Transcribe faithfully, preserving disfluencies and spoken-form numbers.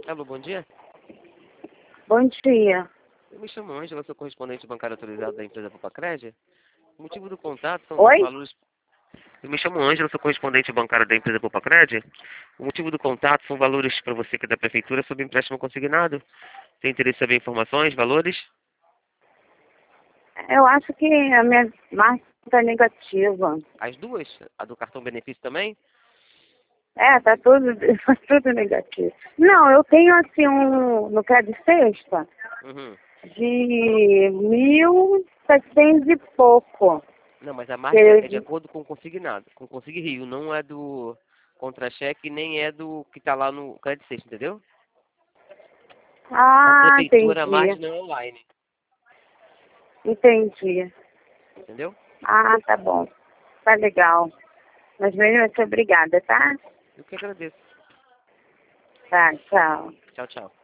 Alô, bom dia. Bom dia. Eu me chamo Ângela, sou correspondente bancário autorizado da empresa Popacred. O motivo do contato são Oi? valores... Eu me chamo Ângela, sou correspondente bancário da empresa Popacred. O motivo do contato são valores para você que é da prefeitura sobre empréstimo consignado. Tem interesse em saber informações, valores? Eu acho que a minha marca está negativa. As duas? A do cartão benefício também? É, tá tudo, tá tudo negativo. Não, eu tenho assim um, no crédito sexta, Uhum. de mil e setecentos e pouco. Não, mas a marca Eu é de de- acordo com o consignado, com o Consigne Rio, não é do contra-cheque, nem é do que está lá no crédito sexto, entendeu? Na Ah, prefeitura a entendi. margem não é online, Entendi. entendeu? Ah, tá bom. Tá legal. Mas mesmo assim, obrigada, tá? Eu que agradeço. Tá, tchau. Tchau, tchau.